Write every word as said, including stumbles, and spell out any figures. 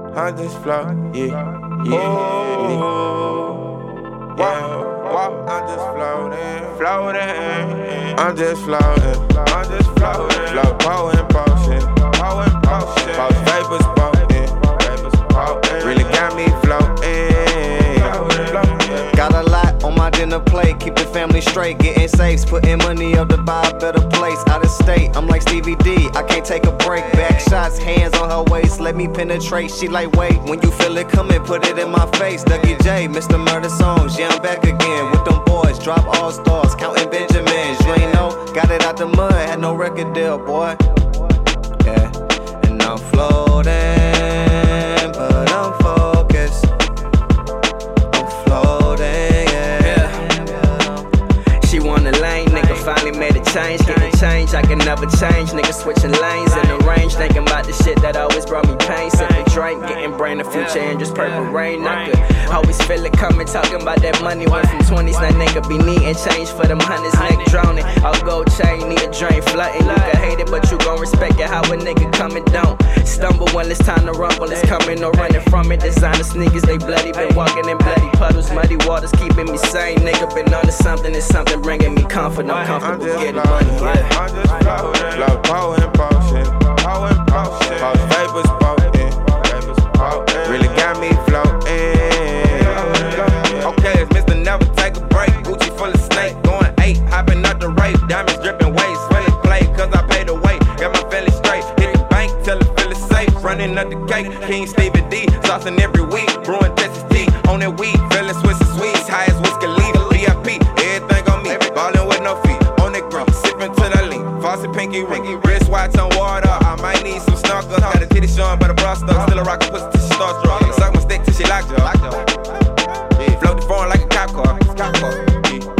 I just float, yeah, yeah. Oh, yeah, walk, I'm just floating, floating. I'm just floating, I'm just floating. Float, power and potion, power and potion. Post vapors, potent, vapors, potent. Really got me floating. Got a lot on my dinner plate, keep the family straight, getting safes, putting money up to buy a better place. Out of state, I'm like Stevie D, I can't take a break. Back shots, hands on her waist, let me penetrate. She like, wait, when you feel it coming, put it in my face. Dougie J, Mister Murder Songs, yeah, I'm back again with them boys. Drop all stars, counting Benjamins. You ain't know, got it out the mud, had no record deal, boy. Yeah, and I'm floating, but I'm focused. I'm floating, yeah. Yeah. She want a lane, nigga finally made a change. Get the change, I can never change. Nigga switching lanes in the range, thinking about the shit that always brought me pain. Sipping drink, getting brain the future and just purple rain. I could always feel it coming, talking about that money. Went from twenties, now nigga be needing change for them hundreds, neck drowning. All gold chain, need a drain flooding. You can hate it, but you gon' respect it. How a nigga coming don't stumble when it's time to rumble. It's coming, no running from it. Designer sneakers, they bloody. Been walking in bloody puddles, muddy waters keeping me sane. Nigga been on to something, it's something bringing me comfort. I'm comfortable getting money, yeah. I'm just floating, float, power and potion, power and potion. Post vapors, potent, vapors, potent. Really got me floating. Okay, it's Mister Never Take a Break. Gucci full of snake, going eight, hopping up the rate. Diamonds dripping waist, swelling play, cause I paid the weight. Got my belly straight, hit the bank, tell it feel it safe. Running up the cake, King Stevie D, saucing every week. Brewing Texas tea, on that weed, feeling Swiss and sweets. High as whiskey leader, V I P, everything on me. Ballin' with no feet, on that green, sipping to the lean. Faucet, pinky ring, wrist watch on water. I might need some snorkels. Got a titty showing by the bra stuff. Still a rockin' pussy till she starts drunk. Suck my stick till she locked up. Float the phone like a cop car. Cop car. Yeah.